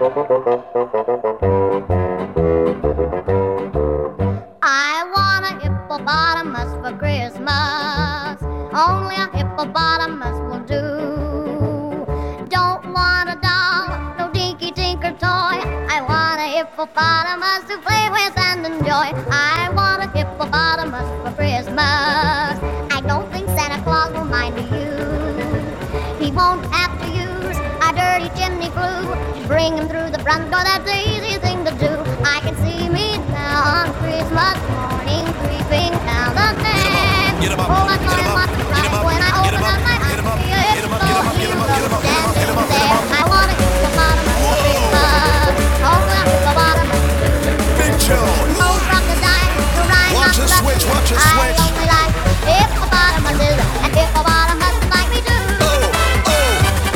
I want a hippopotamus for Christmas. Only a hippopotamus will do. Don't want a doll, no dinky tinker toy. I want a hippopotamus to play with and enjoy. I want a hippopotamus for Christmas. I don't think Santa Claus will mind you. He won't have to use a dirty chimney flue to bring him through the front door. That's the easy thing to do. I can see me now on Christmas morning creeping down the stairs. Get him up, Oh, I get him up, must get him cry up, when I get him open up, up my get him up, eyes. get him up, get him up, get him up, get him up, get him up, get him up, get him up, get him up. I want a hippopotamus for Christmas. Oh, a hippopotamus. Big Joe. Oh, crocodile, the rhine Watch the not switch, watch the I switch. only like hippopotamuses, and hippopotamuses like me too. Oh, oh.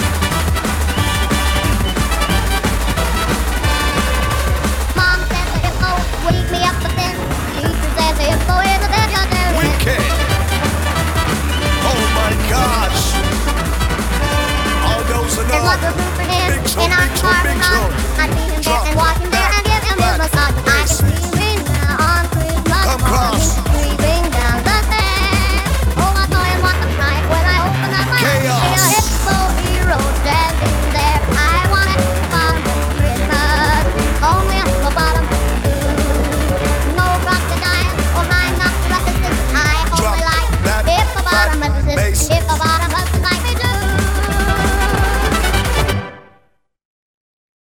Mom says the hippo wake me up, but then teacher says the hippo is a vegetarian. Wicked. Oh my gosh. All goes There's lots of enough. food for him Big Joe, in our Big Joe, car.